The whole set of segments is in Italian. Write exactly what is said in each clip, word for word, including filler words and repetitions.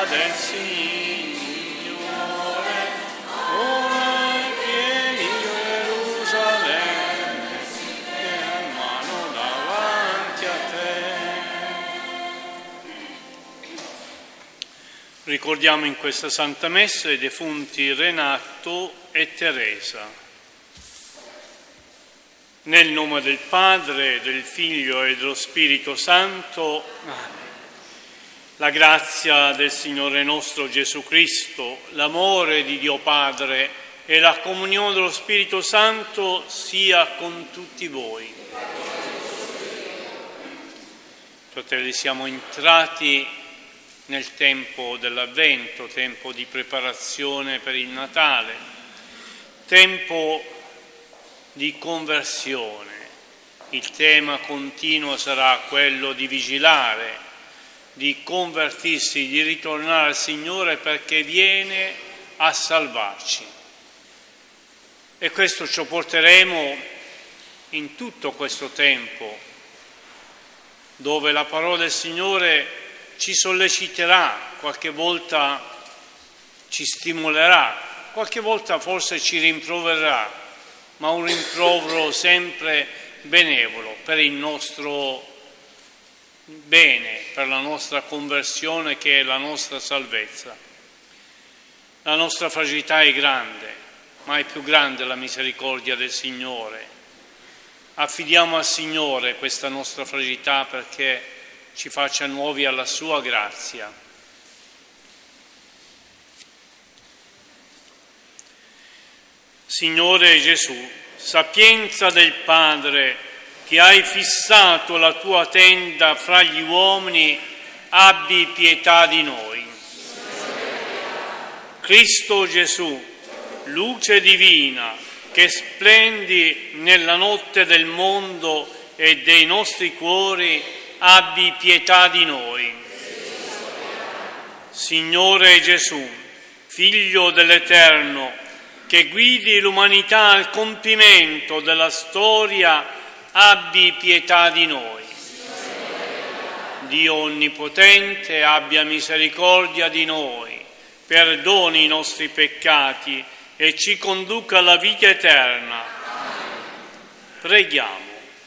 del Signore, ora è pieni Gerusalemme, e mano davanti a te. Ricordiamo in questa Santa Messa i defunti Renato e Teresa. Nel nome del Padre, del Figlio e dello Spirito Santo. Amen. La grazia del Signore nostro Gesù Cristo, l'amore di Dio Padre e la comunione dello Spirito Santo sia con tutti voi. Fratelli, siamo entrati nel tempo dell'Avvento, tempo di preparazione per il Natale, tempo di conversione. Il tema continuo sarà quello di vigilare, di convertirsi, di ritornare al Signore perché viene a salvarci. E questo ci porteremo in tutto questo tempo, dove la parola del Signore ci solleciterà, qualche volta ci stimolerà, qualche volta forse ci rimproverà, ma un rimprovero sempre benevolo per il nostro bene, per la nostra conversione che è la nostra salvezza. La nostra fragilità è grande, ma è più grande la misericordia del Signore. Affidiamo al Signore questa nostra fragilità perché ci faccia nuovi alla sua grazia. Signore Gesù, sapienza del Padre, che hai fissato la tua tenda fra gli uomini, abbi pietà di noi. Cristo Gesù, luce divina, che splendi nella notte del mondo e dei nostri cuori, abbi pietà di noi. Signore Gesù, Figlio dell'Eterno, che guidi l'umanità al compimento della storia, abbi pietà di noi. Dio Onnipotente, abbia misericordia di noi, perdoni i nostri peccati e ci conduca alla vita eterna. Preghiamo.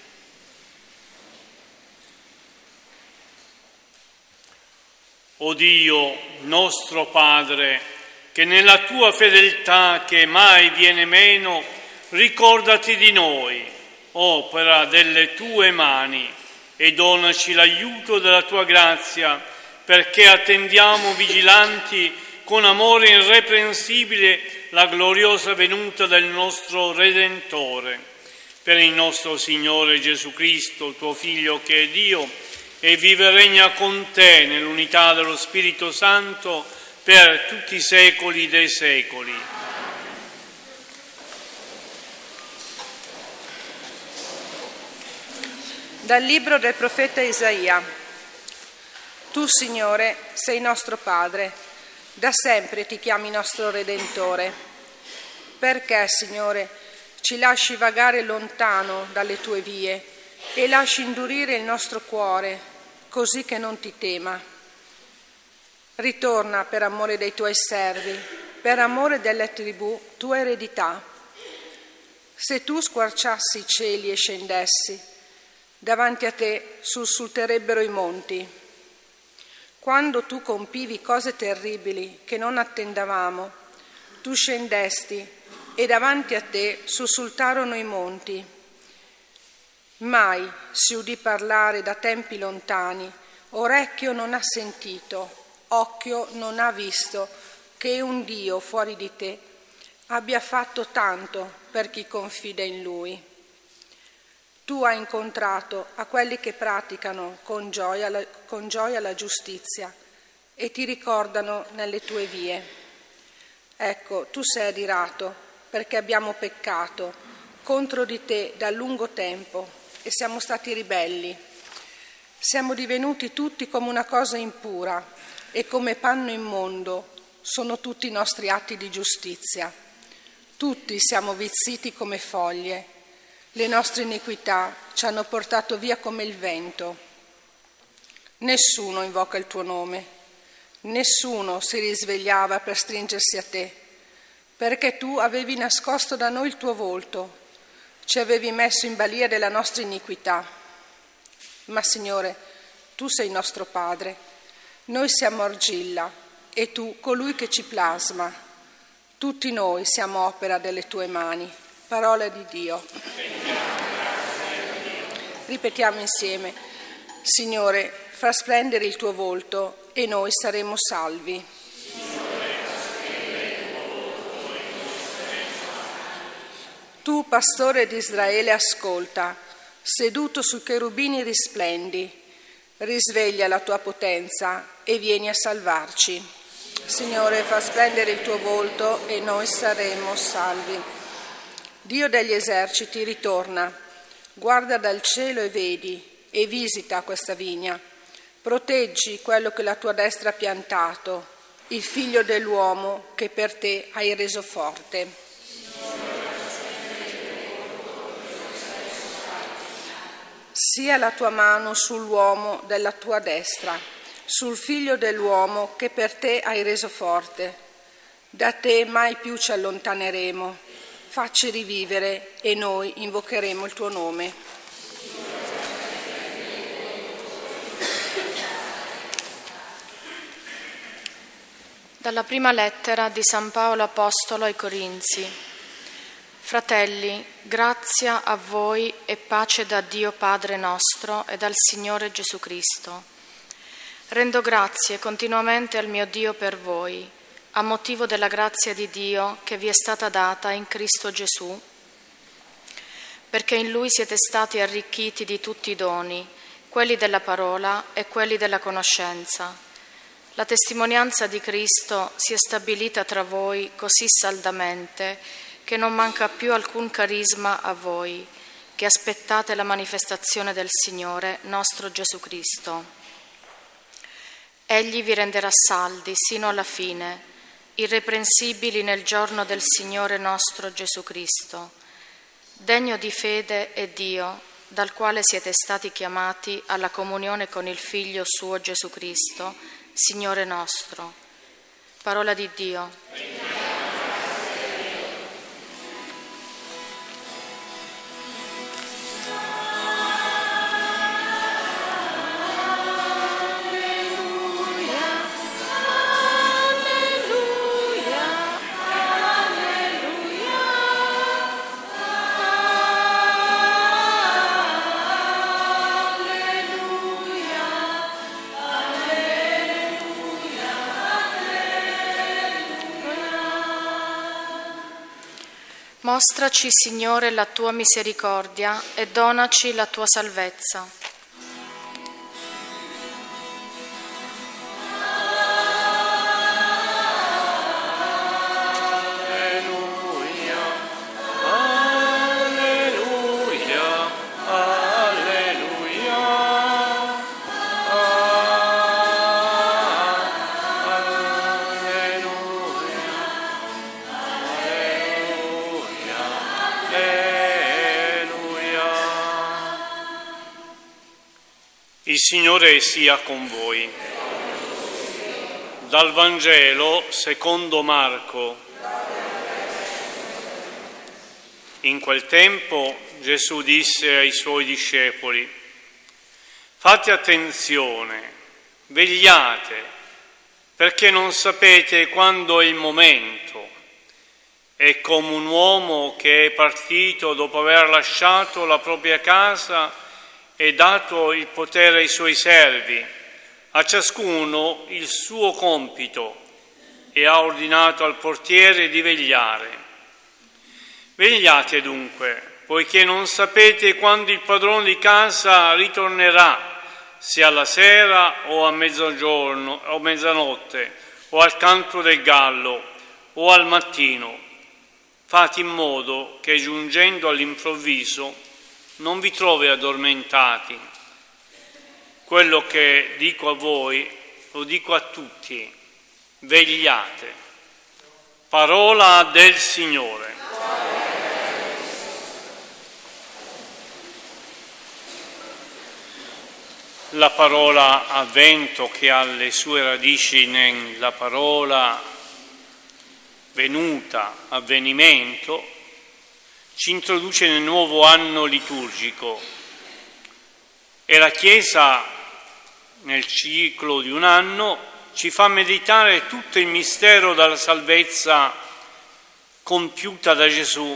O Dio, nostro Padre, che nella tua fedeltà che mai viene meno, ricordati di noi, opera delle tue mani, e donaci l'aiuto della tua grazia, perché attendiamo vigilanti con amore irreprensibile la gloriosa venuta del nostro Redentore. Per il nostro Signore Gesù Cristo, tuo Figlio che è Dio, e vive e regna con te nell'unità dello Spirito Santo, per tutti i secoli dei secoli. Dal libro del profeta Isaia. Tu, Signore, sei nostro Padre, da sempre ti chiami nostro Redentore. Perché, Signore, ci lasci vagare lontano dalle tue vie e lasci indurire il nostro cuore, così che non ti tema? Ritorna per amore dei tuoi servi, per amore delle tribù, tua eredità. Se tu squarciassi i cieli e scendessi, davanti a te sussulterebbero i monti. Quando tu compivi cose terribili che non attendavamo, tu scendesti e davanti a te sussultarono i monti. Mai si udì parlare da tempi lontani, orecchio non ha sentito, occhio non ha visto, che un Dio fuori di te abbia fatto tanto per chi confida in Lui. Tu hai incontrato a quelli che praticano con gioia la, con gioia la giustizia e ti ricordano nelle tue vie. Ecco, tu sei adirato perché abbiamo peccato contro di te da lungo tempo e siamo stati ribelli. Siamo divenuti tutti come una cosa impura e come panno immondo sono tutti i nostri atti di giustizia. Tutti siamo vizziti come foglie, le nostre iniquità ci hanno portato via come il vento. Nessuno invoca il tuo nome, Nessuno si risvegliava per stringersi a te, perché tu avevi nascosto da noi il tuo volto, ci avevi messo in balia della nostra iniquità. Ma, Signore, tu sei nostro Padre, noi siamo argilla e tu colui che ci plasma. Tutti noi siamo opera delle tue mani. Parola di Dio. Ripetiamo insieme: Signore, fa splendere il tuo volto e noi saremo salvi. Tu, pastore di Israele, ascolta, seduto sui cherubini risplendi, risveglia la tua potenza e vieni a salvarci. Signore, fa splendere il tuo volto e noi saremo salvi. Dio degli eserciti, ritorna, guarda dal cielo e vedi, e visita questa vigna. Proteggi quello che la tua destra ha piantato, il figlio dell'uomo che per te hai reso forte. Sia la tua mano sull'uomo della tua destra, sul figlio dell'uomo che per te hai reso forte. Da te mai più ci allontaneremo, facci rivivere e noi invocheremo il tuo nome. Dalla prima lettera di San Paolo Apostolo ai Corinzi. Fratelli, grazia a voi e pace da Dio Padre nostro e dal Signore Gesù Cristo. Rendo grazie continuamente al mio Dio per voi, a motivo della grazia di Dio che vi è stata data in Cristo Gesù, perché in Lui siete stati arricchiti di tutti i doni, quelli della parola e quelli della conoscenza. La testimonianza di Cristo si è stabilita tra voi così saldamente che non manca più alcun carisma a voi, che aspettate la manifestazione del Signore nostro Gesù Cristo. Egli vi renderà saldi sino alla fine, irreprensibili nel giorno del Signore nostro Gesù Cristo. Degno di fede è Dio, dal quale siete stati chiamati alla comunione con il Figlio suo Gesù Cristo, Signore nostro. Parola di Dio. Mostraci, Signore, la tua misericordia e donaci la tua salvezza. Il Signore sia con voi. Dal Vangelo secondo Marco. In quel tempo Gesù disse ai suoi discepoli: fate attenzione, vegliate, perché non sapete quando è il momento. È come un uomo che è partito dopo aver lasciato la propria casa e dato il potere ai suoi servi, a ciascuno il suo compito, e ha ordinato al portiere di vegliare. Vegliate dunque, poiché non sapete quando il padrone di casa ritornerà, se alla sera o a mezzogiorno o mezzanotte, o al canto del gallo o al mattino. Fate in modo che giungendo all'improvviso non vi trovi addormentati. Quello che dico a voi lo dico a tutti: vegliate. Parola del Signore. la parola avvento, che ha le sue radici nella parola venuta, avvenimento, ci introduce nel nuovo anno liturgico e la Chiesa nel ciclo di un anno ci fa meditare tutto il mistero della salvezza compiuta da Gesù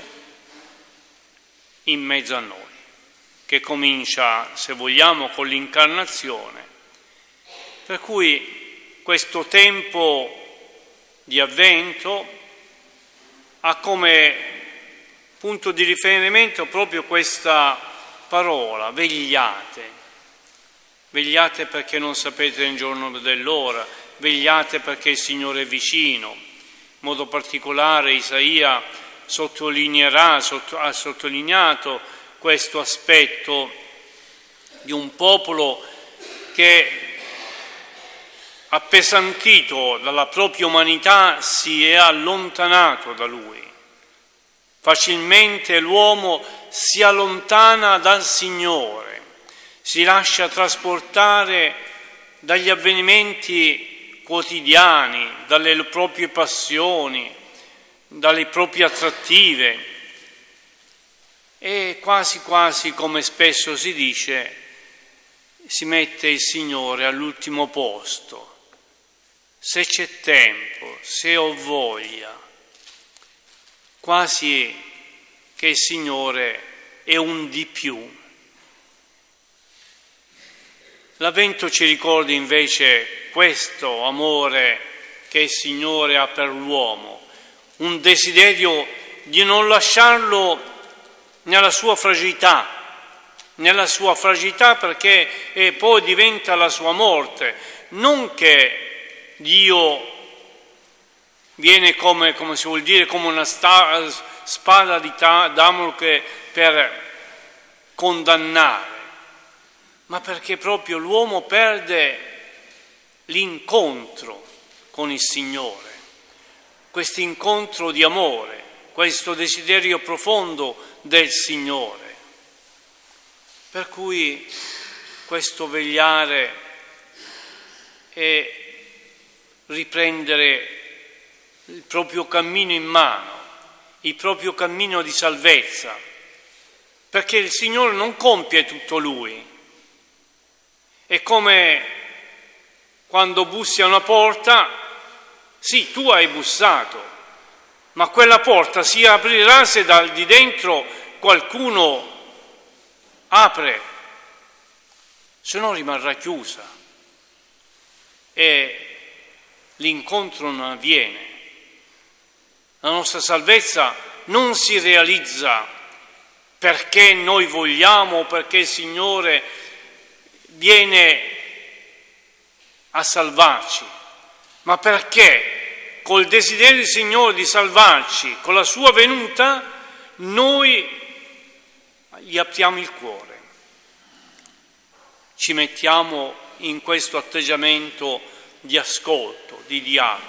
in mezzo a noi, che comincia, se vogliamo, con l'incarnazione. Per cui questo tempo di avvento ha come punto di riferimento proprio questa parola, vegliate. Vegliate perché non sapete il giorno dell'ora, vegliate perché il Signore è vicino. In modo particolare Isaia sottolineerà, sotto, ha sottolineato questo aspetto di un popolo che, appesantito dalla propria umanità, si è allontanato da Lui. Facilmente l'uomo si allontana dal Signore, si lascia trasportare dagli avvenimenti quotidiani, dalle proprie passioni, dalle proprie attrattive e quasi quasi, come spesso si dice, si mette il Signore all'ultimo posto. Se c'è tempo, se ho voglia, quasi che il Signore è un di più. L'Avvento ci ricorda invece questo amore che il Signore ha per l'uomo, un desiderio di non lasciarlo nella sua fragilità, nella sua fragilità perché e poi diventa la sua morte, non che Dio viene come, come si vuol dire, come una sta, spada di Damocle per condannare, ma perché proprio l'uomo perde l'incontro con il Signore, questo incontro di amore, questo desiderio profondo del Signore. Per cui questo vegliare e riprendere il proprio cammino in mano, il proprio cammino di salvezza, perché il Signore non compie tutto Lui. È come quando bussi a una porta, sì, tu hai bussato, ma quella porta si aprirà se dal di dentro qualcuno apre, se no rimarrà chiusa e l'incontro non avviene. La nostra salvezza non si realizza perché noi vogliamo, perché il Signore viene a salvarci, ma perché col desiderio del Signore di salvarci, con la sua venuta, noi gli apriamo il cuore, ci mettiamo in questo atteggiamento di ascolto, di dialogo.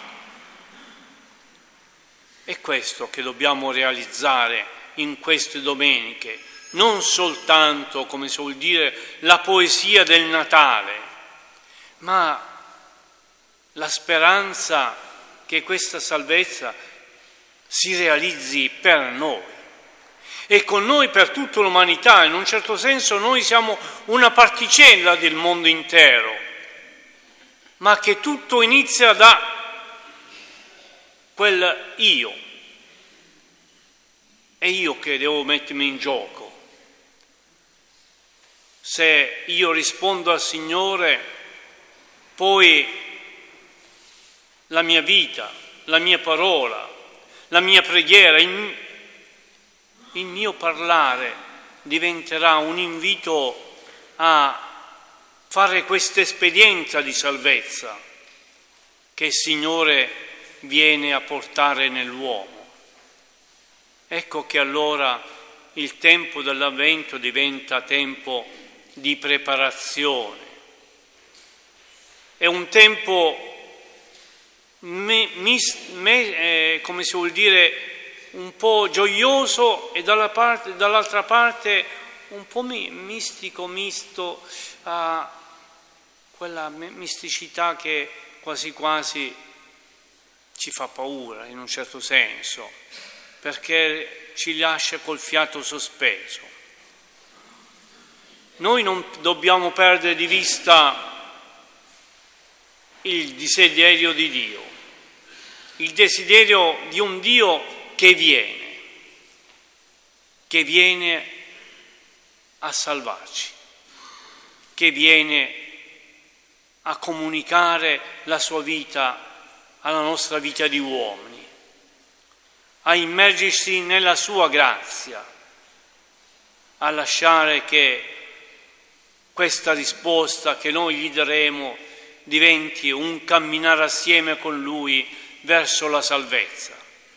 È questo che dobbiamo realizzare in queste domeniche, non soltanto, come si vuol dire, la poesia del Natale, ma la speranza che questa salvezza si realizzi per noi e con noi per tutta l'umanità. In un certo senso noi siamo una particella del mondo intero, ma che tutto inizia da quel io. È io che devo mettermi in gioco. Se io rispondo al Signore, poi la mia vita, la mia parola, la mia preghiera, il, il mio parlare diventerà un invito a fare questa esperienza di salvezza che il Signore viene a portare nell'uomo. Ecco che allora il tempo dell'Avvento diventa tempo di preparazione. È un tempo, me, mis, me, eh, come si vuol dire, un po' gioioso e dalla parte, dall'altra parte un po' mi, mistico, misto, uh, quella misticità che quasi quasi ci fa paura in un certo senso, perché ci lascia col fiato sospeso. Noi non dobbiamo perdere di vista il desiderio di Dio, il desiderio di un Dio che viene, che viene a salvarci, che viene a comunicare la sua vita alla nostra vita di uomini, a immergersi nella sua grazia, a lasciare che questa risposta che noi gli daremo diventi un camminare assieme con Lui verso la salvezza.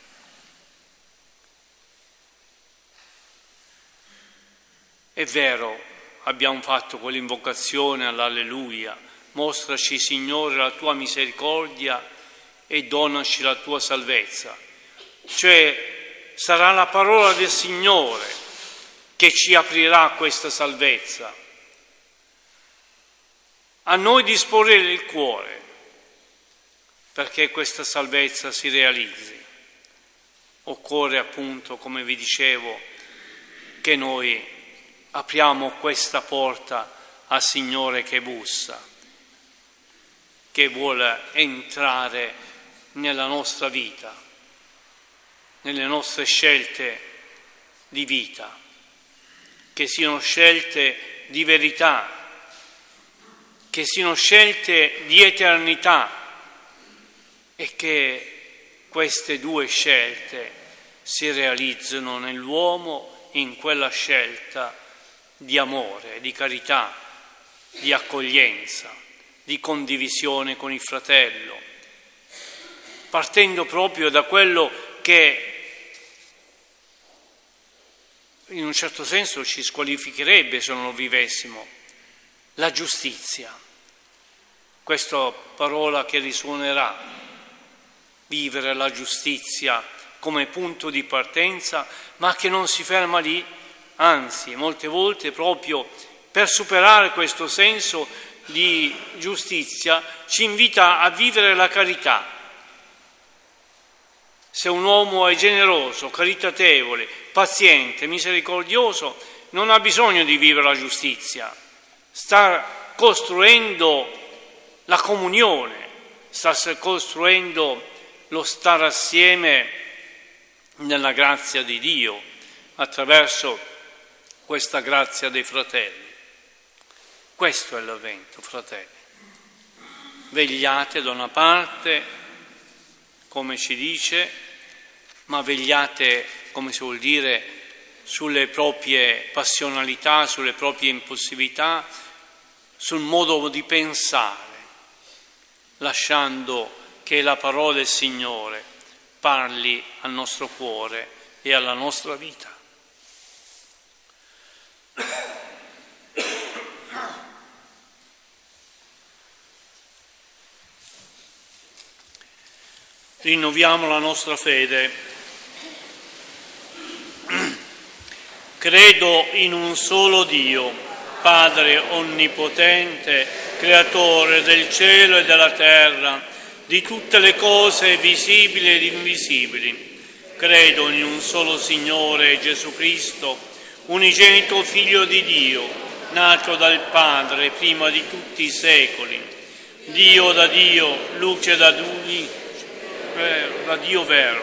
È vero, abbiamo fatto quell'invocazione all'Alleluia: mostraci, Signore, la tua misericordia e donaci la tua salvezza. Cioè, sarà la parola del Signore che ci aprirà questa salvezza. A noi disporre il cuore perché questa salvezza si realizzi. Occorre appunto, come vi dicevo, che noi apriamo questa porta al Signore che bussa, che vuole entrare nella nostra vita, nelle nostre scelte di vita, che siano scelte di verità, che siano scelte di eternità, e che queste due scelte si realizzino nell'uomo in quella scelta di amore, di carità, di accoglienza, di condivisione con il fratello, partendo proprio da quello che in un certo senso ci squalificherebbe se non lo vivessimo: la giustizia. Questa parola che risuonerà: vivere la giustizia come punto di partenza, ma che non si ferma lì, anzi, molte volte proprio per superare questo senso di giustizia ci invita a vivere la carità. Se un uomo è generoso, caritatevole, paziente, misericordioso, non ha bisogno di vivere la giustizia, sta costruendo la comunione, sta costruendo lo stare assieme nella grazia di Dio, attraverso questa grazia dei fratelli. Questo è l'avvento, fratelli. Vegliate da una parte, come ci dice, ma vegliate, come si vuol dire, sulle proprie passionalità, sulle proprie impossibilità, sul modo di pensare, lasciando che la parola del Signore parli al nostro cuore e alla nostra vita. Rinnoviamo la nostra fede. Credo in un solo Dio, Padre onnipotente, creatore del cielo e della terra, di tutte le cose visibili ed invisibili. Credo in un solo Signore Gesù Cristo, unigenito Figlio di Dio, nato dal Padre prima di tutti i secoli, Dio da Dio, luce da Lui, da Dio vero,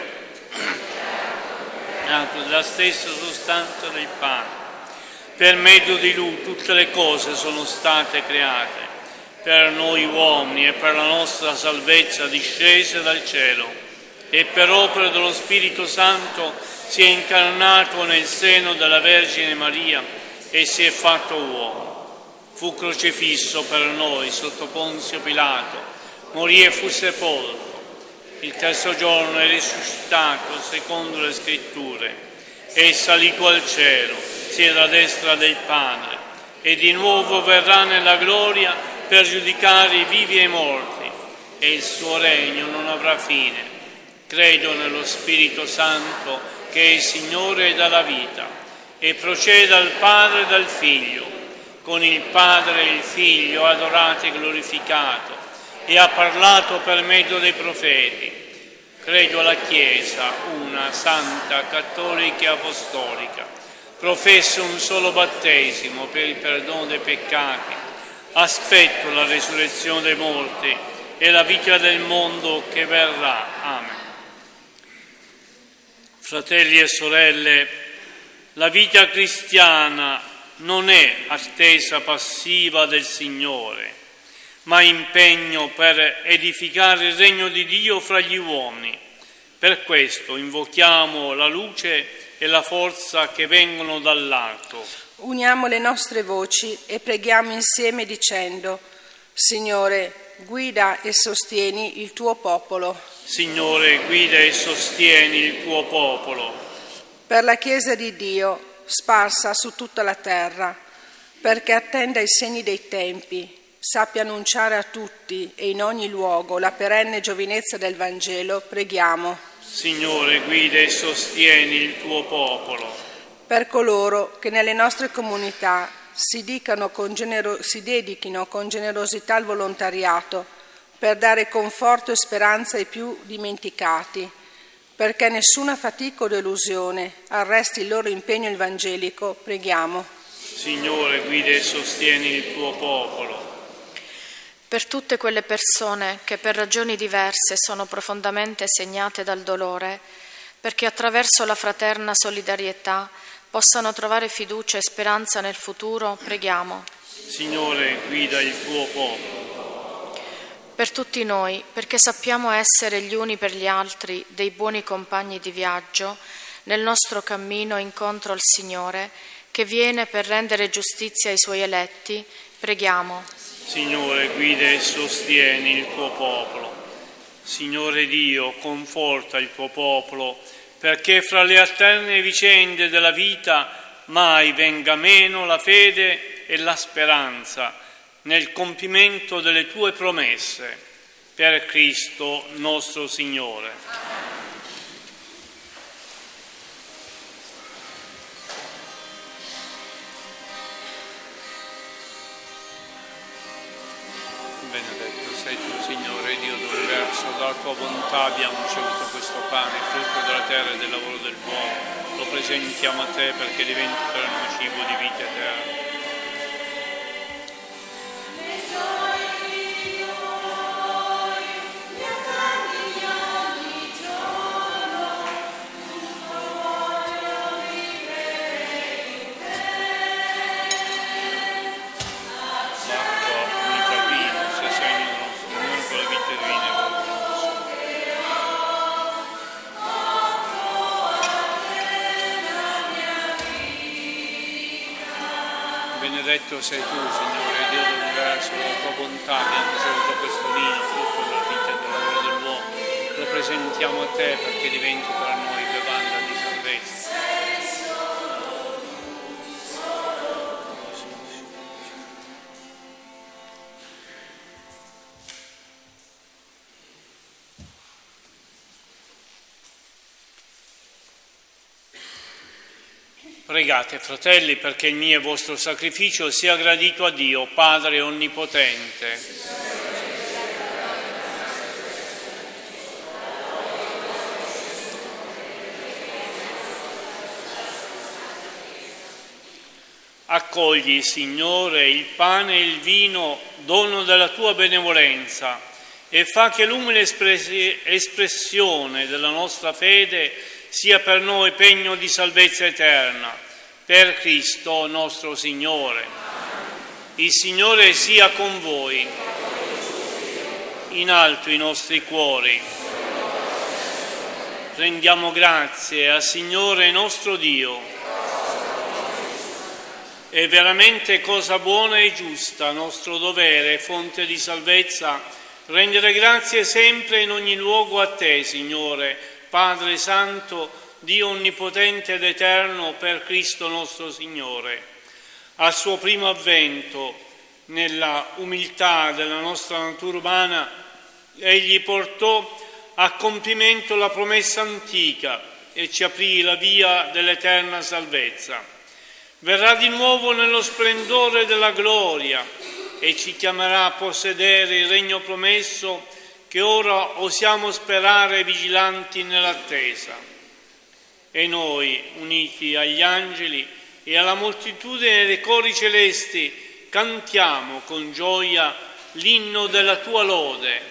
nato dalla stessa sostanza del Padre. Per mezzo di Lui tutte le cose sono state create, per noi uomini e per la nostra salvezza discese dal cielo, e per opera dello Spirito Santo si è incarnato nel seno della Vergine Maria e si è fatto uomo. Fu crocifisso per noi sotto Ponzio Pilato, morì e fu sepolto. Il terzo giorno è risuscitato secondo le Scritture, è salito al cielo, siede alla destra del Padre, e di nuovo verrà nella gloria per giudicare i vivi e i morti, e il suo regno non avrà fine. Credo nello Spirito Santo, che è il Signore e dà la vita, e procede dal Padre e dal Figlio, con il Padre e il Figlio, adorato e glorificato, e ha parlato per mezzo dei profeti. Credo alla Chiesa, una, santa, cattolica e apostolica. Professo un solo battesimo per il perdono dei peccati. Aspetto la resurrezione dei morti e la vita del mondo che verrà. Amen. Fratelli e sorelle, la vita cristiana non è attesa passiva del Signore, ma impegno per edificare il regno di Dio fra gli uomini. Per questo invochiamo la luce e la forza che vengono dall'alto. Uniamo le nostre voci e preghiamo insieme dicendo: Signore, guida e sostieni il tuo popolo. Signore, guida e sostieni il tuo popolo. Per la Chiesa di Dio, sparsa su tutta la terra, perché attenda i segni dei tempi, sappia annunciare a tutti e in ogni luogo la perenne giovinezza del Vangelo, preghiamo. Signore, guida e sostieni il tuo popolo. Per coloro che nelle nostre comunità si, dicano con genero- si dedichino con generosità al volontariato per dare conforto e speranza ai più dimenticati, perché nessuna fatica o delusione arresti il loro impegno evangelico, preghiamo. Signore, guida e sostieni il tuo popolo. Per tutte quelle persone che per ragioni diverse sono profondamente segnate dal dolore, perché attraverso la fraterna solidarietà possano trovare fiducia e speranza nel futuro, preghiamo. Signore, guida il tuo popolo. Per tutti noi, perché sappiamo essere gli uni per gli altri dei buoni compagni di viaggio nel nostro cammino incontro al Signore, che viene per rendere giustizia ai Suoi eletti, preghiamo. Signore, guida e sostieni il tuo popolo. Signore Dio, conforta il tuo popolo, perché fra le alterne vicende della vita mai venga meno la fede e la speranza nel compimento delle tue promesse. Per Cristo nostro Signore. Benedetto sei tu, Signore, Dio dell'universo, dalla tua bontà abbiamo ricevuto questo pane, frutto della terra e del lavoro dell'uomo. Lo presentiamo a te perché diventi per noi cibo di vita eterna. Benedetto sei tu, Signore, Dio dell'universo, della tua bontà abbiamo ricevuto questo vino, frutto della vita e del lavoro dell'uomo. Lo presentiamo a te perché diventi per noi bevanda di salvezza. Pregate, fratelli, perché il mio e vostro sacrificio sia gradito a Dio, Padre Onnipotente. Accogli, Signore, il pane e il vino, dono della tua benevolenza, e fa che l'umile espressione della nostra fede sia per noi pegno di salvezza eterna, per Cristo nostro Signore. Il Signore sia con voi, in alto i nostri cuori. Rendiamo grazie al Signore nostro Dio. È veramente cosa buona e giusta, nostro dovere, fonte di salvezza, rendere grazie sempre in ogni luogo a te, Signore, Padre Santo, Dio Onnipotente ed Eterno, per Cristo nostro Signore. Al suo primo avvento, nella umiltà della nostra natura umana, Egli portò a compimento la promessa antica e ci aprì la via dell'eterna salvezza. Verrà di nuovo nello splendore della gloria e ci chiamerà a possedere il regno promesso che ora osiamo sperare vigilanti nell'attesa. E noi, uniti agli angeli e alla moltitudine dei cori celesti, cantiamo con gioia l'inno della tua lode.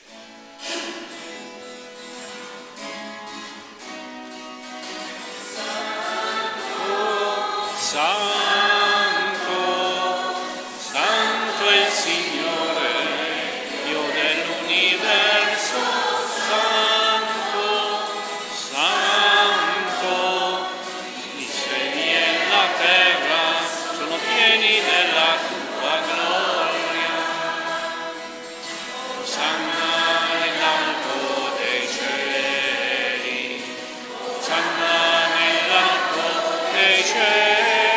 Santo, Santo è il Signore, Dio dell'universo, Santo, Santo, i cieli e la terra sono pieni della tua gloria. Osanna nell'alto dei cieli, Osanna nell'alto dei cieli.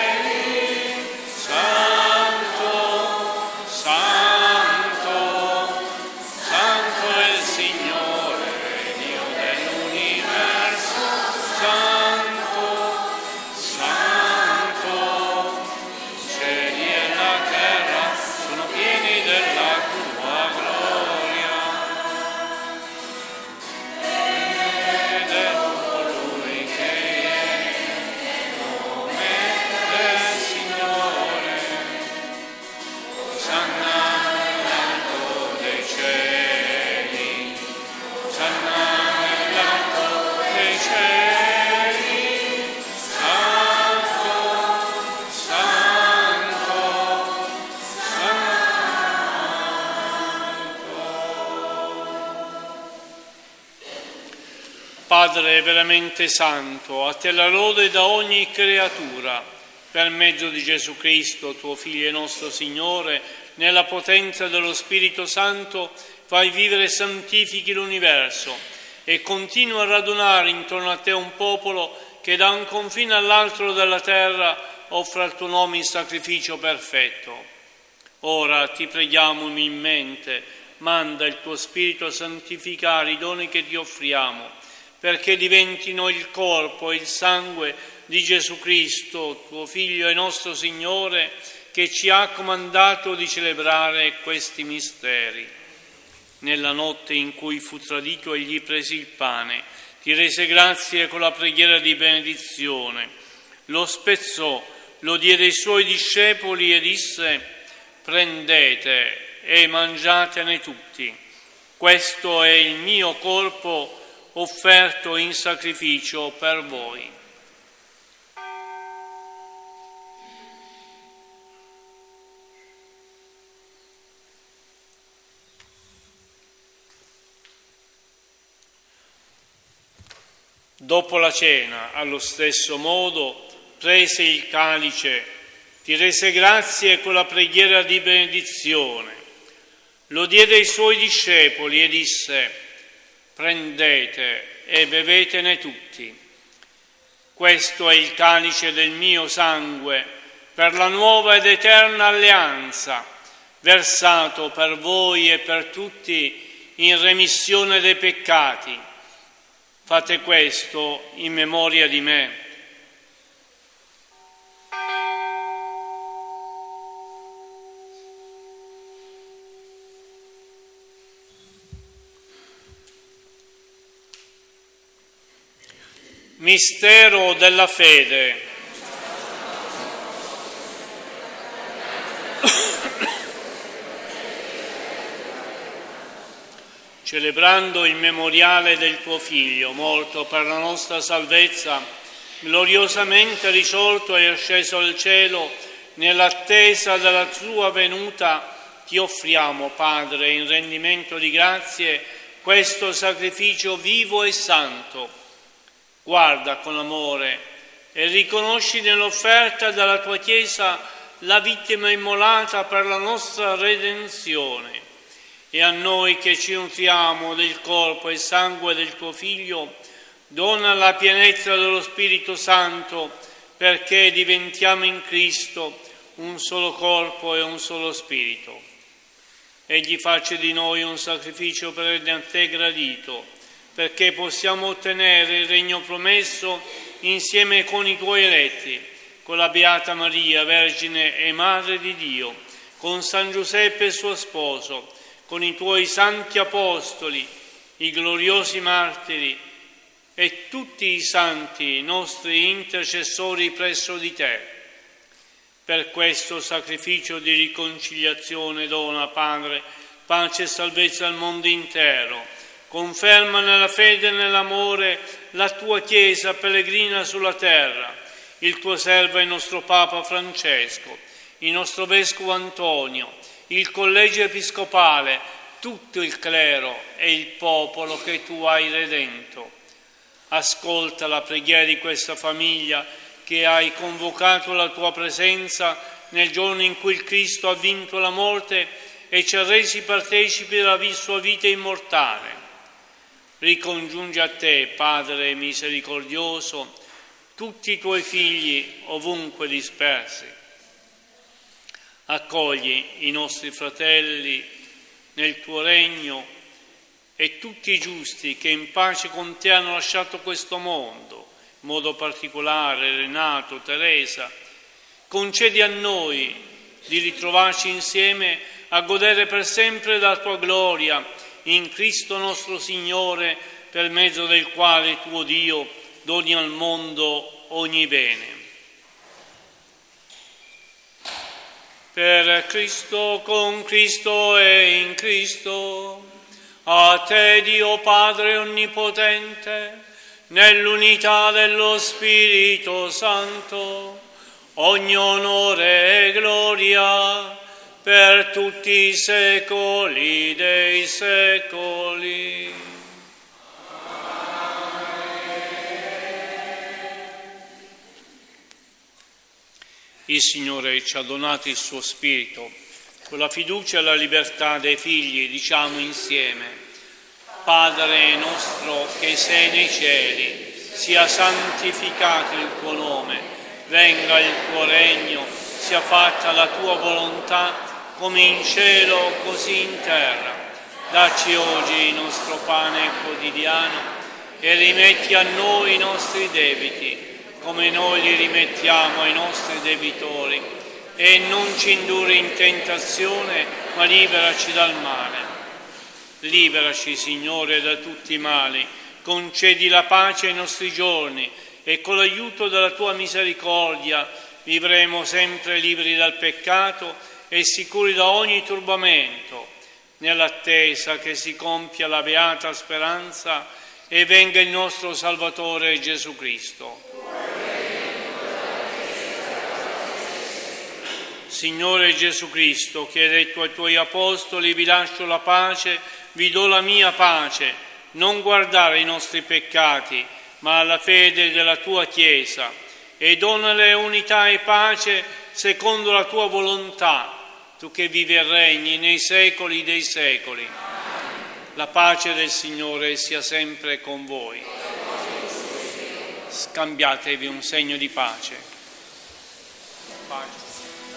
Padre veramente santo, a te la lode da ogni creatura, per mezzo di Gesù Cristo, tuo Figlio e nostro Signore, nella potenza dello Spirito Santo, fai vivere e santifichi l'universo e continua a radunare intorno a te un popolo che da un confine all'altro della terra offra al tuo nome in sacrificio perfetto. Ora ti preghiamo umilmente, manda il tuo Spirito a santificare i doni che ti offriamo, perché diventino il corpo e il sangue di Gesù Cristo, tuo Figlio e nostro Signore, che ci ha comandato di celebrare questi misteri. Nella notte in cui fu tradito egli prese il pane, ti rese grazie con la preghiera di benedizione, lo spezzò, lo diede ai suoi discepoli e disse: prendete e mangiatene tutti, questo è il mio corpo offerto in sacrificio per voi. Dopo la cena, allo stesso modo, prese il calice, ti rese grazie con la preghiera di benedizione, lo diede ai suoi discepoli e disse: prendete e bevetene tutti. Questo è il calice del mio sangue per la nuova ed eterna alleanza, versato per voi e per tutti in remissione dei peccati. Fate questo in memoria di me. Mistero della fede. Celebrando il memoriale del tuo Figlio, morto per la nostra salvezza, gloriosamente risorto e asceso al cielo, nell'attesa della sua venuta, ti offriamo, Padre, in rendimento di grazie, questo sacrificio vivo e santo. Guarda con amore e riconosci nell'offerta della tua Chiesa la vittima immolata per la nostra redenzione. E a noi che ci nutriamo del corpo e sangue del tuo Figlio, dona la pienezza dello Spirito Santo, perché diventiamo in Cristo un solo corpo e un solo Spirito. Egli faccia di noi un sacrificio per te gradito, perché possiamo ottenere il regno promesso insieme con i tuoi eletti, con la Beata Maria, Vergine e Madre di Dio, con San Giuseppe suo sposo, con i tuoi santi apostoli, i gloriosi martiri e tutti i santi nostri intercessori presso di te. Per questo sacrificio di riconciliazione dona, Padre, pace e salvezza al mondo intero. Conferma nella fede e nell'amore la tua Chiesa pellegrina sulla terra, il tuo servo e il nostro Papa Francesco, il nostro Vescovo Antonio, il Collegio Episcopale, tutto il clero e il popolo che tu hai redento. Ascolta la preghiera di questa famiglia che hai convocato alla tua presenza nel giorno in cui il Cristo ha vinto la morte e ci ha resi partecipi della sua vita immortale. Ricongiungi a te, Padre misericordioso, tutti i tuoi figli ovunque dispersi. Accogli i nostri fratelli nel tuo regno e tutti i giusti che in pace con te hanno lasciato questo mondo, in modo particolare Renato, Teresa. Concedi a noi di ritrovarci insieme a godere per sempre della tua gloria in Cristo nostro Signore, per mezzo del quale tuo Dio doni al mondo ogni bene. Per Cristo, con Cristo e in Cristo, a te Dio Padre Onnipotente, nell'unità dello Spirito Santo, ogni onore e gloria per tutti i secoli dei secoli. Il Signore ci ha donato il suo Spirito. Con la fiducia e la libertà dei figli diciamo insieme: Padre nostro che sei nei cieli, sia santificato il tuo nome, venga il tuo regno, sia fatta la tua volontà, come in cielo così in terra. Dacci oggi il nostro pane quotidiano e rimetti a noi i nostri debiti, come noi li rimettiamo ai nostri debitori, e non ci indurre in tentazione, ma liberaci dal male. Liberaci, Signore, da tutti i mali, concedi la pace ai nostri giorni e con l'aiuto della tua misericordia vivremo sempre liberi dal peccato e sicuri da ogni turbamento, nell'attesa che si compia la beata speranza e venga il nostro Salvatore Gesù Cristo. Signore Gesù Cristo, che hai detto ai tuoi apostoli: vi lascio la pace, vi do la mia pace, non guardare i nostri peccati, ma alla fede della tua Chiesa, e donale unità e pace secondo la tua volontà, tu che vivi e regni nei secoli dei secoli. La pace del Signore sia sempre con voi. Scambiatevi un segno di pace. Pace.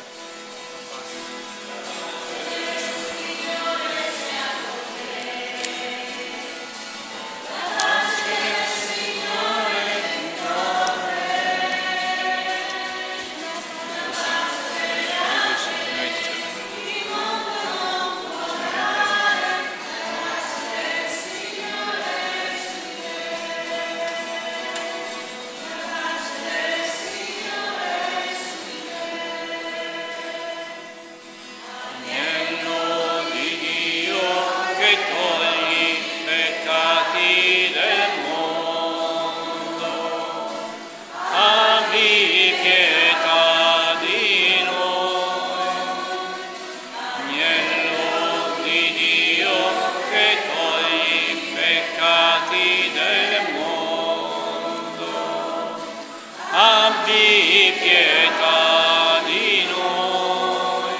abbi pietà di noi.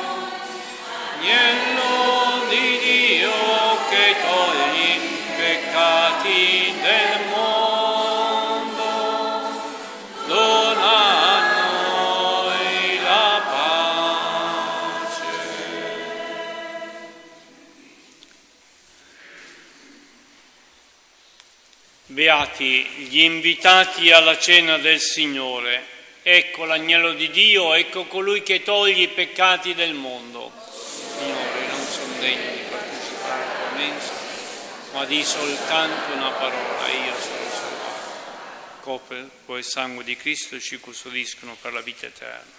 Agnello di Dio che togli i peccati del mondo, dona a noi la pace. Beati gli invitati alla cena del Signore. Ecco l'agnello di Dio, ecco colui che toglie i peccati del mondo. Signore, non sono degno di partecipare alla tua mensa, ma di soltanto una parola e io sarò salvato. Corpo e sangue di Cristo ci custodiscono per la vita eterna.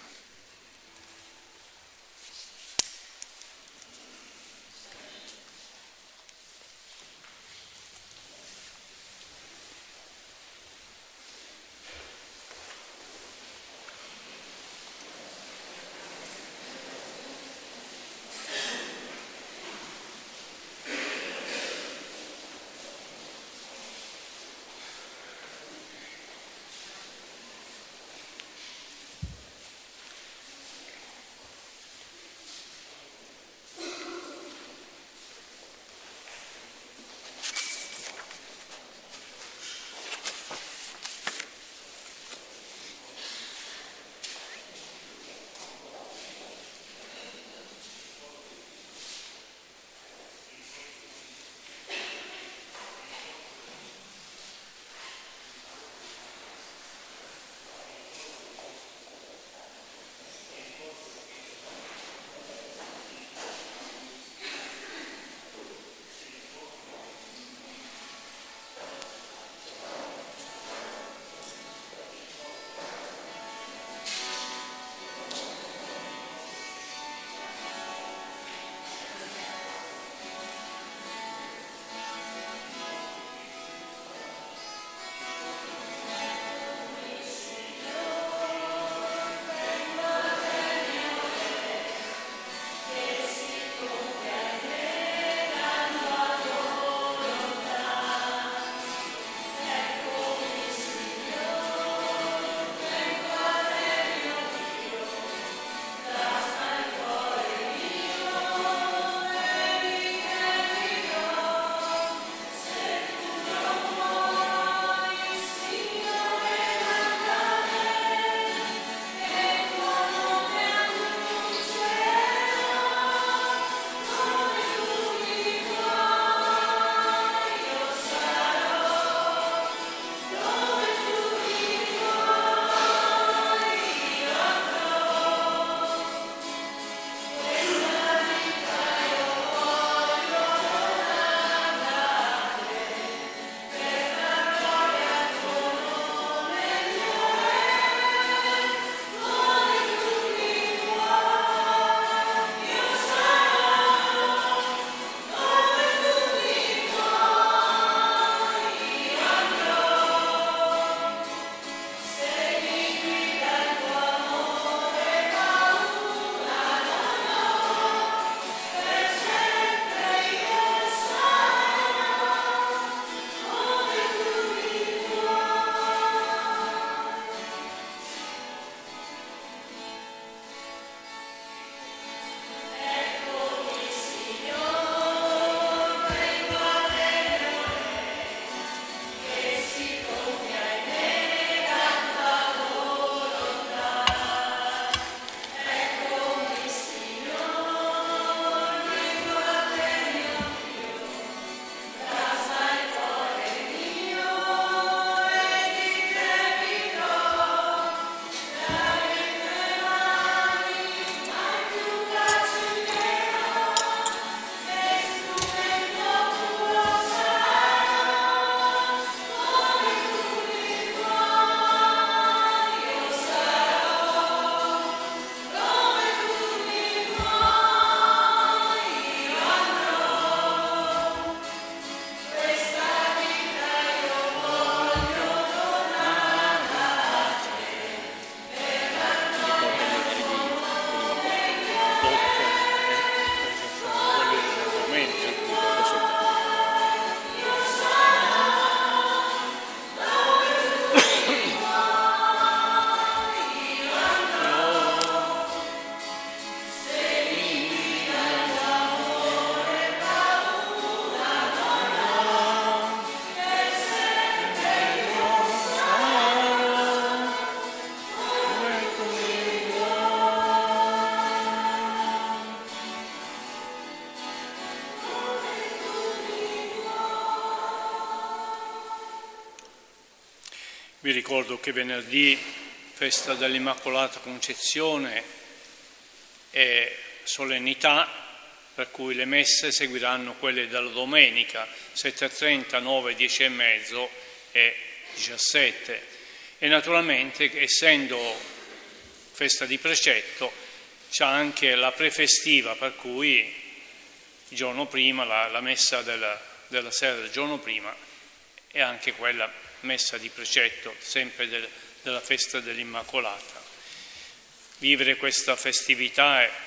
Vi ricordo che venerdì festa dell'Immacolata Concezione e solennità, per cui le messe seguiranno quelle della domenica, sette e trenta, nove, dieci e mezzo e diciassette. E naturalmente, essendo festa di precetto, c'è anche la prefestiva, per cui il giorno prima, la, la messa della, della sera del giorno prima, e anche quella messa di precetto, sempre del, della festa dell'Immacolata. Vivere questa festività è,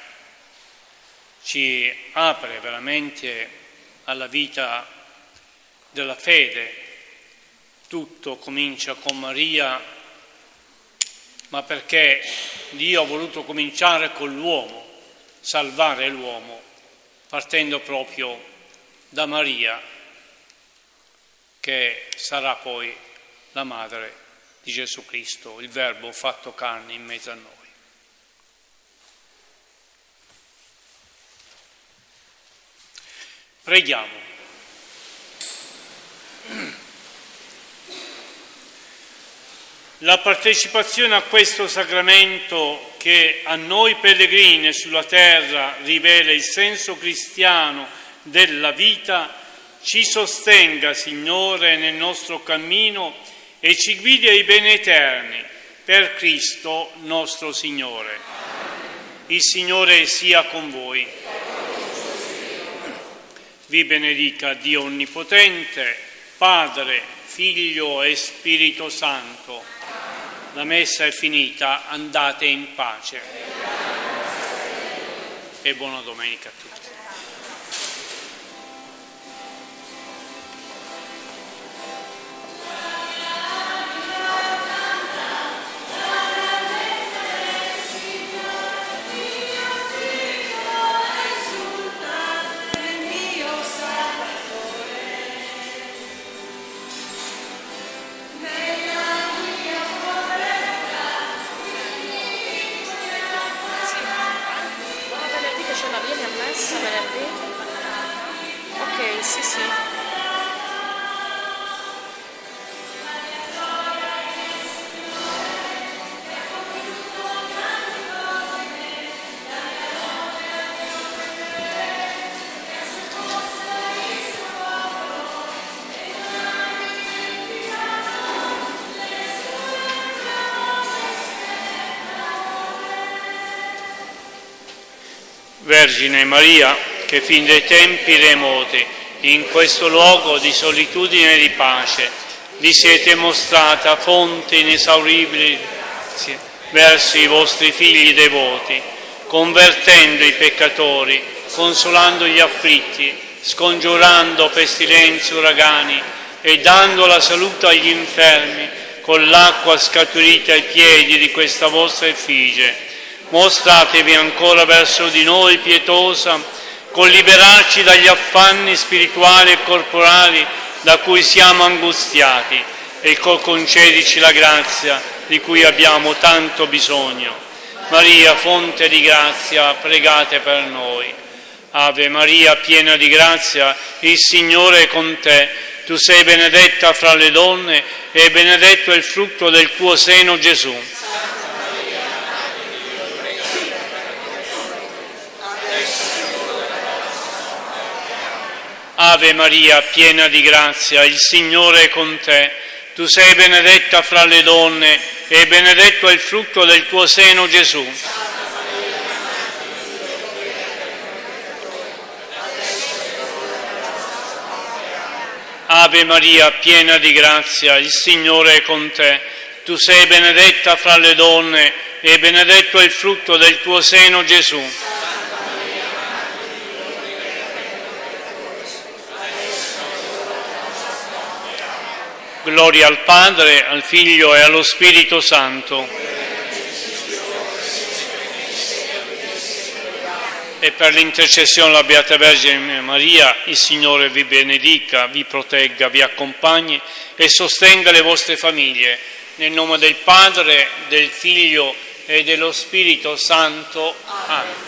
ci apre veramente alla vita della fede. Tutto comincia con Maria, ma perché Dio ha voluto cominciare con l'uomo, salvare l'uomo, partendo proprio da Maria, che sarà poi la madre di Gesù Cristo, il Verbo fatto carne in mezzo a noi. Preghiamo. La partecipazione a questo sacramento che a noi pellegrini sulla terra rivela il senso cristiano della vita ci sostenga, Signore, nel nostro cammino e ci guidi ai beni eterni, per Cristo nostro Signore. Il Signore sia con voi. Vi benedica Dio Onnipotente, Padre, Figlio e Spirito Santo. La messa è finita, andate in pace. E buona domenica a tutti. Ok, sì, sì. Vergine Maria, che fin dai tempi remoti, in questo luogo di solitudine e di pace, vi siete mostrata fonte inesauribile verso i vostri figli devoti, convertendo i peccatori, consolando gli afflitti, scongiurando pestilenze, uragani e dando la salute agli infermi, con l'acqua scaturita ai piedi di questa vostra effigie. Mostratevi ancora verso di noi pietosa, col liberarci dagli affanni spirituali e corporali da cui siamo angustiati e col concedici la grazia di cui abbiamo tanto bisogno. Maria, fonte di grazia, pregate per noi. Ave Maria, piena di grazia, il Signore è con te. Tu sei benedetta fra le donne e benedetto è il frutto del tuo seno, Gesù. Ave Maria, piena di grazia, il Signore è con te. Tu sei benedetta fra le donne e benedetto è il frutto del tuo seno, Gesù. Ave Maria, piena di grazia, il Signore è con te. Tu sei benedetta fra le donne e benedetto è il frutto del tuo seno, Gesù. Gloria al Padre, al Figlio e allo Spirito Santo. E per l'intercessione della Beata Vergine Maria, il Signore vi benedica, vi protegga, vi accompagni e sostenga le vostre famiglie. Nel nome del Padre, del Figlio e dello Spirito Santo. Amen.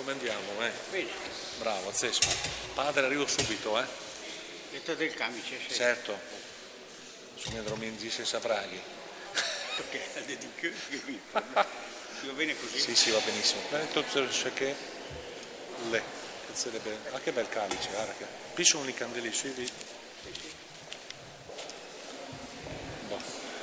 come andiamo? Eh? Bene. Bravo, Azzesco. Padre, arrivo subito, eh? Detto del camice, sì. Certo. Sono andromenzi senza braghi. Perché la dedico, va bene così? Sì, sì, va benissimo. Tutto c'è che le. Ah, che bel calice, guarda che. Qui sono i candeli sui vi. Boh.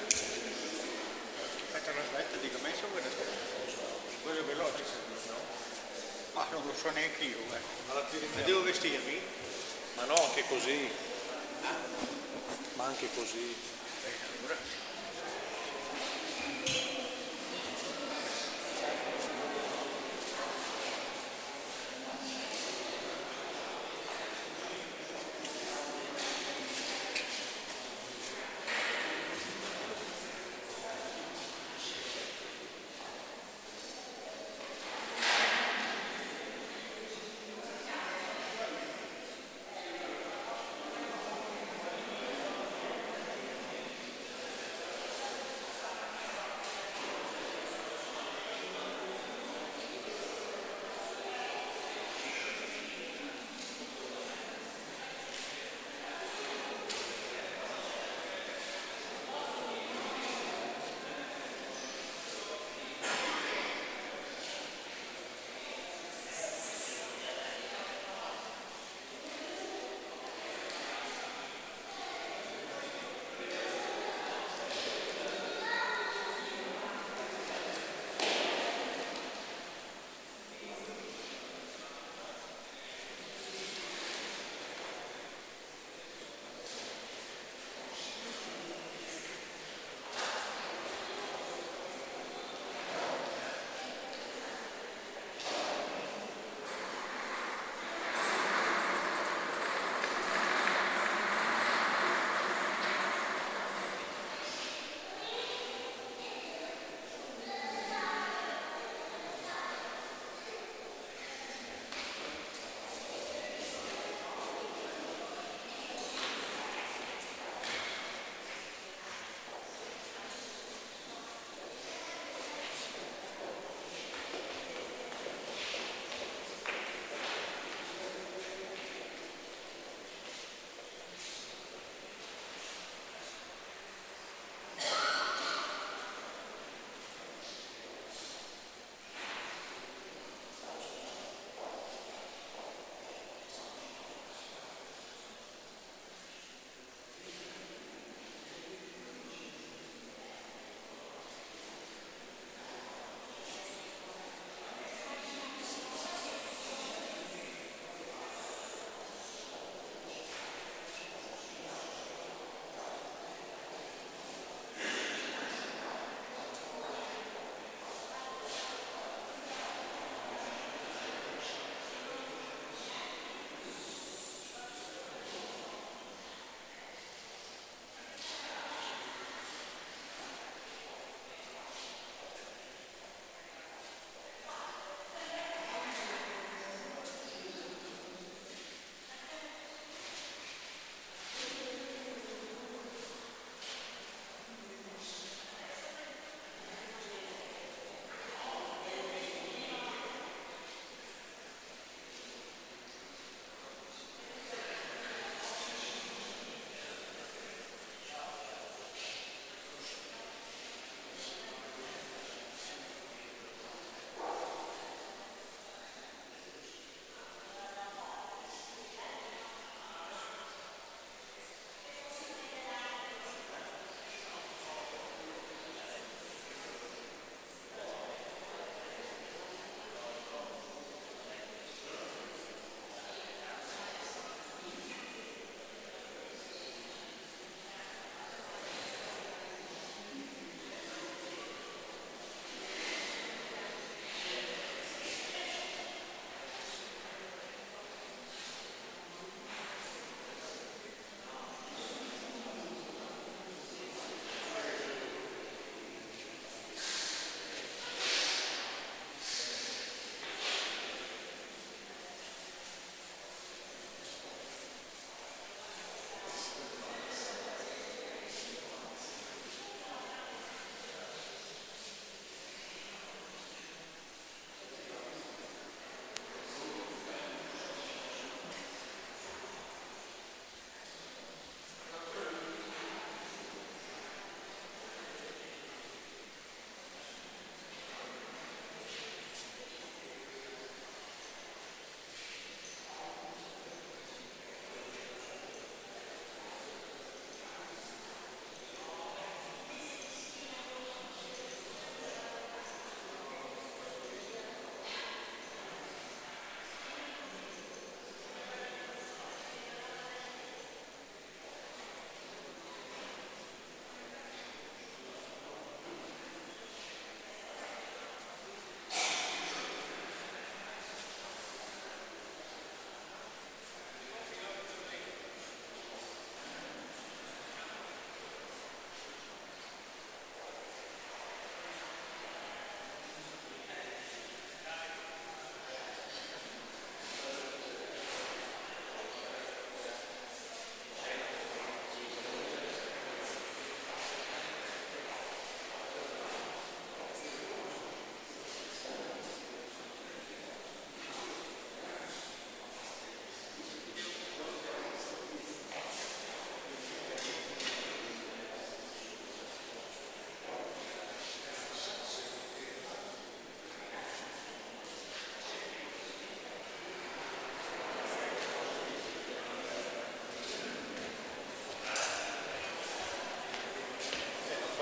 Aspetta la svetta, dico, ma insomma, quello è veloce, no? Ma non lo so neanche io, eh. Ma devo vestirmi? Ma no, anche così. Ma anche così. Allora.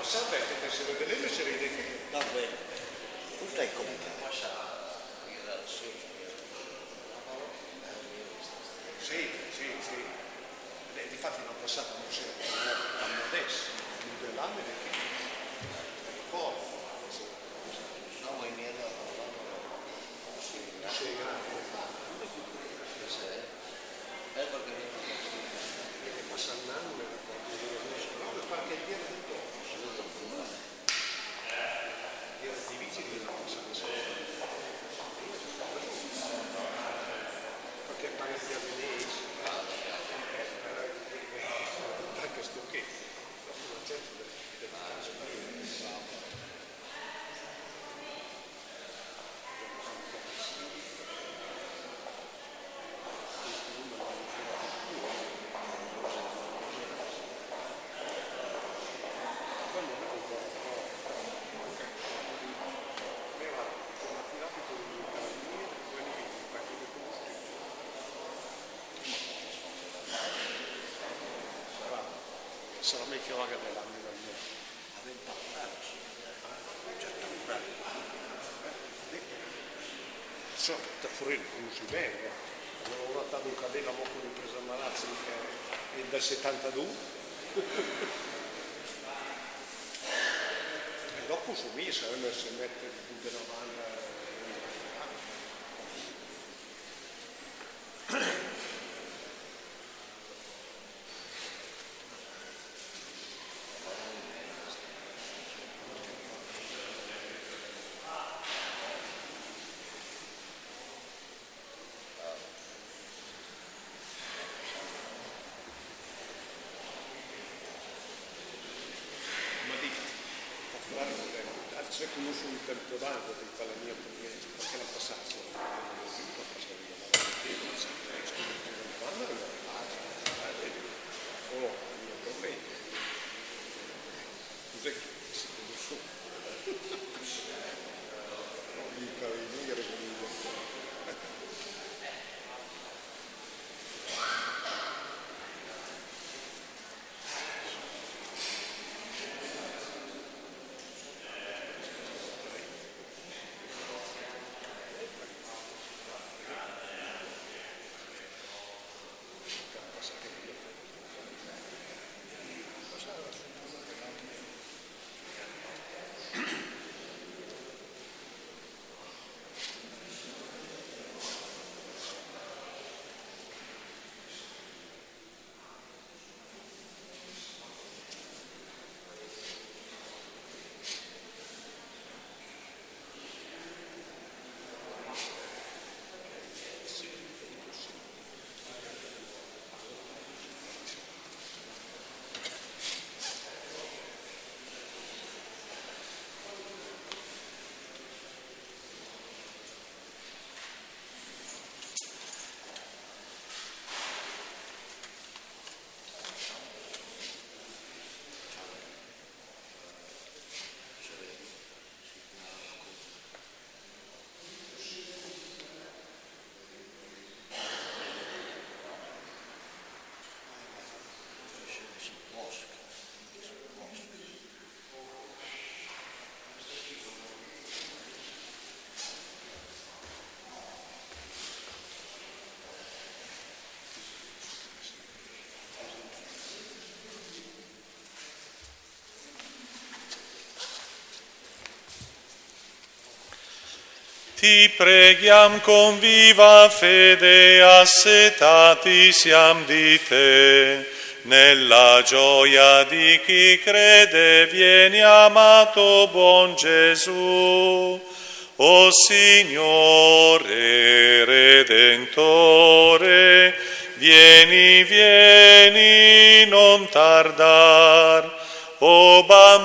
passate che se vede lei si vede che Davvero, tu stai cominciando. sì, sì, sì. E difatti non passata non si fanno adesso, in due anni perché ricordo. No, ma i miei da parlano Sì, sei grande. Eh, perché mi Perché passa un anno e ricordo no, qualche dia di dopo. Io di vigili non so. Perché paga il dia venese. Anche sto che la gente deve fare. Sarà meglio che dell'anno da me. aveva parlato. So, da fuori non si vede. Avevo notato un cadello a poco di presa Malazzi che è del settantadue. E dopo su me si mette giù della mano. Se conosco un temporaneo di fare la mia perché la passassi la passare via la oh, il mio problema cos'è che si conosce i carabinieri Ti preghiam con viva fede, assetati siam di te. Nella gioia di chi crede vieni amato buon Gesù. O Signore Redentore, vieni, vieni, non tardar. O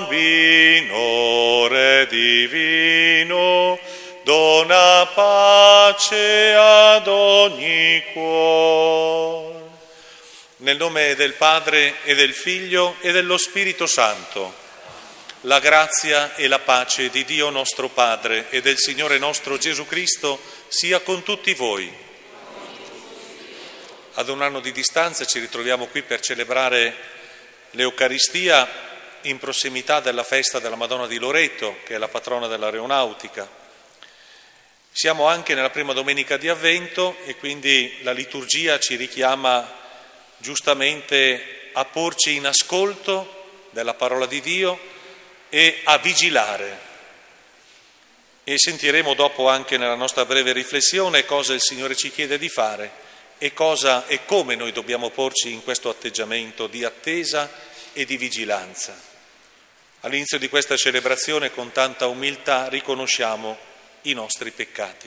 bambino Re divino, dona pace ad ogni cuore. Nel nome del Padre e del Figlio e dello Spirito Santo, la grazia e la pace di Dio nostro Padre e del Signore nostro Gesù Cristo sia con tutti voi. Ad un anno di distanza ci ritroviamo qui per celebrare l'Eucaristia in prossimità della festa della Madonna di Loreto, che è la patrona dell'aeronautica. Siamo anche nella prima domenica di Avvento e quindi la liturgia ci richiama giustamente a porci in ascolto della parola di Dio e a vigilare. E sentiremo dopo anche nella nostra breve riflessione cosa il Signore ci chiede di fare e cosa e come noi dobbiamo porci in questo atteggiamento di attesa e di vigilanza. All'inizio di questa celebrazione, con tanta umiltà, riconosciamo i nostri peccati.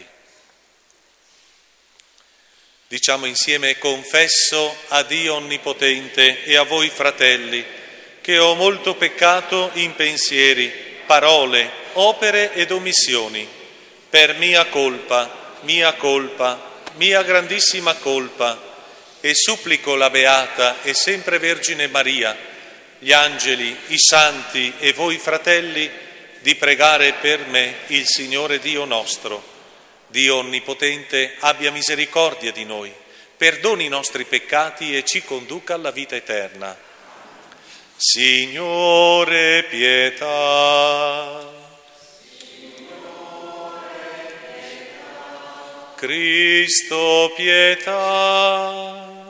Diciamo insieme: confesso a Dio Onnipotente e a voi fratelli che ho molto peccato in pensieri, parole, opere ed omissioni, per mia colpa, mia colpa, mia grandissima colpa, e supplico la Beata e sempre Vergine Maria, gli angeli, i santi e voi fratelli, di pregare per me il Signore Dio nostro. Dio Onnipotente abbia misericordia di noi, perdoni i nostri peccati e ci conduca alla vita eterna. Signore, pietà. Cristo, pietà.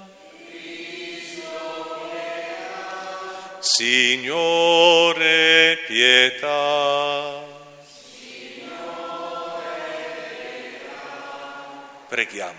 Signore, pietà. Preghiamo.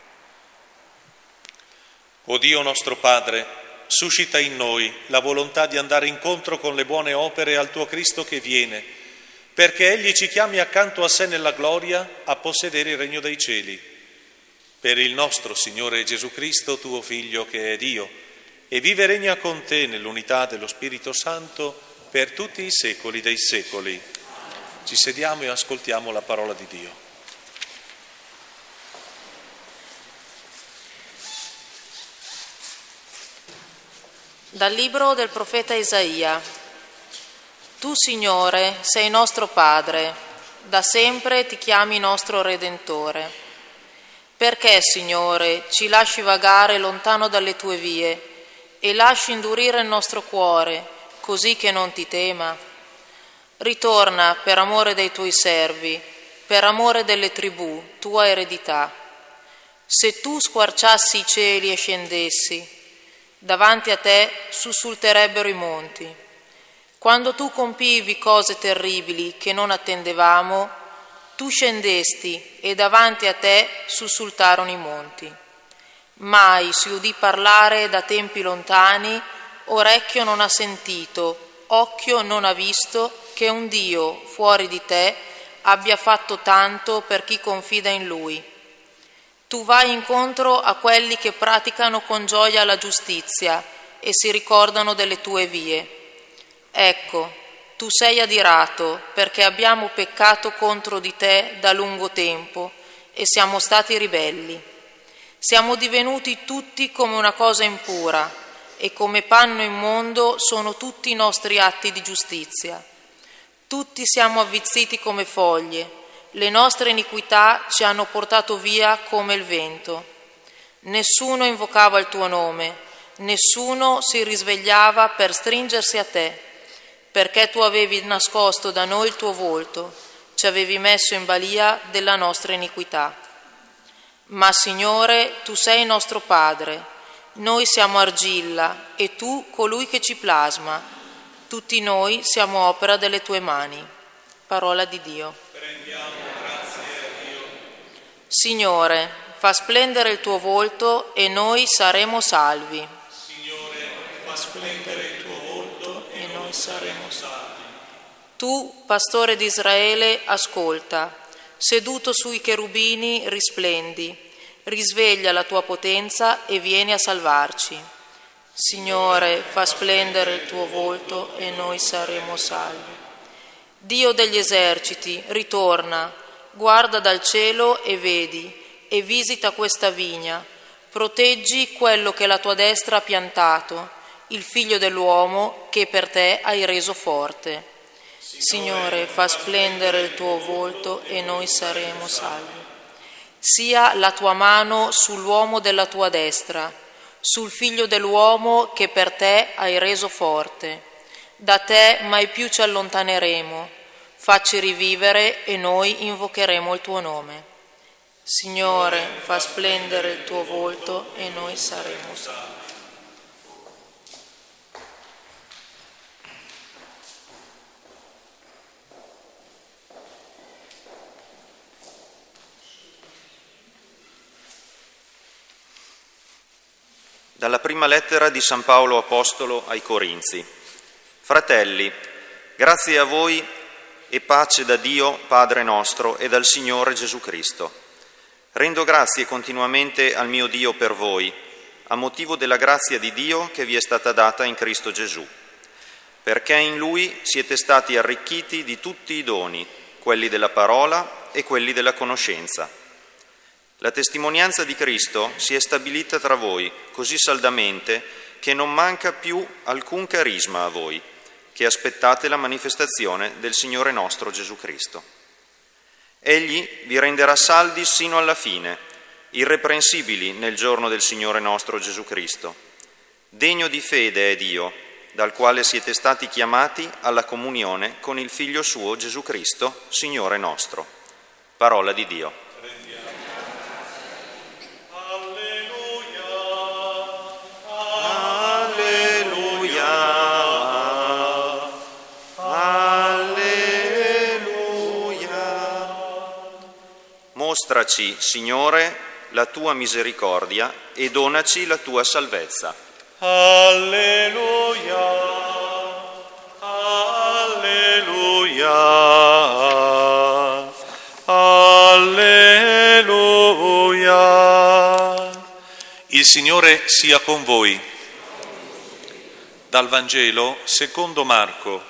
O Dio nostro Padre, suscita in noi la volontà di andare incontro con le buone opere al tuo Cristo che viene, perché Egli ci chiami accanto a sé nella gloria a possedere il regno dei cieli. Per il nostro Signore Gesù Cristo, tuo Figlio, che è Dio, e vive e regna con te nell'unità dello Spirito Santo per tutti i secoli dei secoli. Ci sediamo e ascoltiamo la parola di Dio. Dal libro del profeta Isaia. Tu, Signore, sei nostro Padre, da sempre ti chiami nostro Redentore. Perché, Signore, ci lasci vagare lontano dalle tue vie e lasci indurire il nostro cuore, così che non ti tema? Ritorna per amore dei tuoi servi, per amore delle tribù, tua eredità. Se tu squarciassi i cieli e scendessi, davanti a te sussulterebbero i monti. Quando tu compivi cose terribili che non attendevamo, tu scendesti e davanti a te sussultarono i monti. Mai si udì parlare da tempi lontani, orecchio non ha sentito, occhio non ha visto che un Dio fuori di te abbia fatto tanto per chi confida in Lui. Tu vai incontro a quelli che praticano con gioia la giustizia e si ricordano delle tue vie. Ecco, tu sei adirato perché abbiamo peccato contro di te da lungo tempo e siamo stati ribelli. Siamo divenuti tutti come una cosa impura e come panno immondo sono tutti i nostri atti di giustizia. Tutti siamo avvizziti come foglie, le nostre iniquità ci hanno portato via come il vento. Nessuno invocava il tuo nome, nessuno si risvegliava per stringersi a te, perché tu avevi nascosto da noi il tuo volto, ci avevi messo in balia della nostra iniquità. Ma, Signore, tu sei nostro Padre, noi siamo argilla e tu colui che ci plasma. Tutti noi siamo opera delle tue mani. Parola di Dio. Prendiamo grazie a Dio. Signore, fa splendere il tuo volto e noi saremo salvi. Signore, fa splendere il tuo volto e noi saremo salvi. Tu, pastore di Israele, ascolta. Seduto sui cherubini, risplendi. Risveglia la tua potenza e vieni a salvarci. Signore, fa splendere il tuo volto e noi saremo salvi. Dio degli eserciti, ritorna, guarda dal cielo e vedi, e visita questa vigna. Proteggi quello che la tua destra ha piantato, il figlio dell'uomo che per te hai reso forte. Signore, fa splendere il tuo volto e noi saremo salvi. Sia la tua mano sull'uomo della tua destra, sul figlio dell'uomo che per te hai reso forte. Da te mai più ci allontaneremo. Facci rivivere e noi invocheremo il tuo nome. Signore, fa splendere il tuo volto e noi saremo salvi. Dalla prima lettera di San Paolo Apostolo ai Corinzi. Fratelli, grazie a voi e pace da Dio Padre nostro e dal Signore Gesù Cristo. Rendo grazie continuamente al mio Dio per voi, a motivo della grazia di Dio che vi è stata data in Cristo Gesù, perché in Lui siete stati arricchiti di tutti i doni, quelli della parola e quelli della conoscenza. La testimonianza di Cristo si è stabilita tra voi così saldamente che non manca più alcun carisma a voi, che aspettate la manifestazione del Signore nostro Gesù Cristo. Egli vi renderà saldi sino alla fine, irreprensibili nel giorno del Signore nostro Gesù Cristo. Degno di fede è Dio, dal quale siete stati chiamati alla comunione con il Figlio suo Gesù Cristo, Signore nostro. Parola di Dio. Mostraci, Signore, la tua misericordia e donaci la tua salvezza. Alleluia, alleluia, alleluia. Il Signore sia con voi. Dal Vangelo secondo Marco.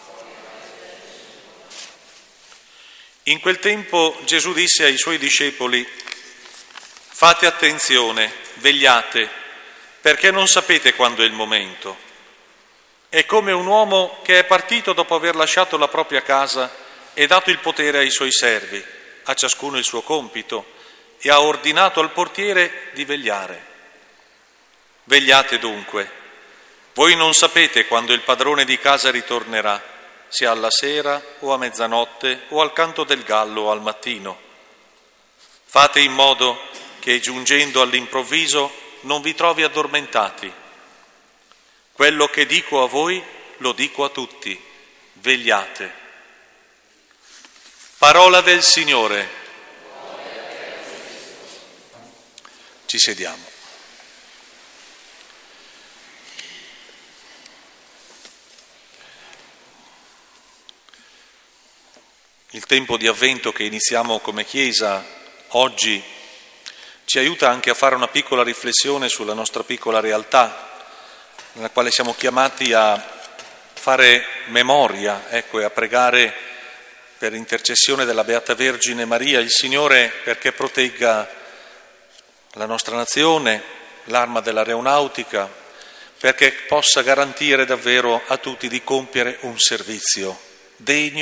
In quel tempo Gesù disse ai suoi discepoli: fate attenzione, vegliate, perché non sapete quando è il momento. È come un uomo che è partito dopo aver lasciato la propria casa e dato il potere ai suoi servi, a ciascuno il suo compito, e ha ordinato al portiere di vegliare. Vegliate dunque, voi non sapete quando il padrone di casa ritornerà, sia alla sera o a mezzanotte o al canto del gallo o al mattino. Fate in modo che, giungendo all'improvviso, non vi trovi addormentati. Quello che dico a voi lo dico a tutti: vegliate. Parola del Signore. Ci sediamo. Il tempo di Avvento che iniziamo come Chiesa oggi ci aiuta anche a fare una piccola riflessione sulla nostra piccola realtà, nella quale siamo chiamati a fare memoria, ecco, e a pregare per intercessione della Beata Vergine Maria il Signore perché protegga la nostra nazione, l'Arma dell'Aeronautica, perché possa garantire davvero a tutti di compiere un servizio degno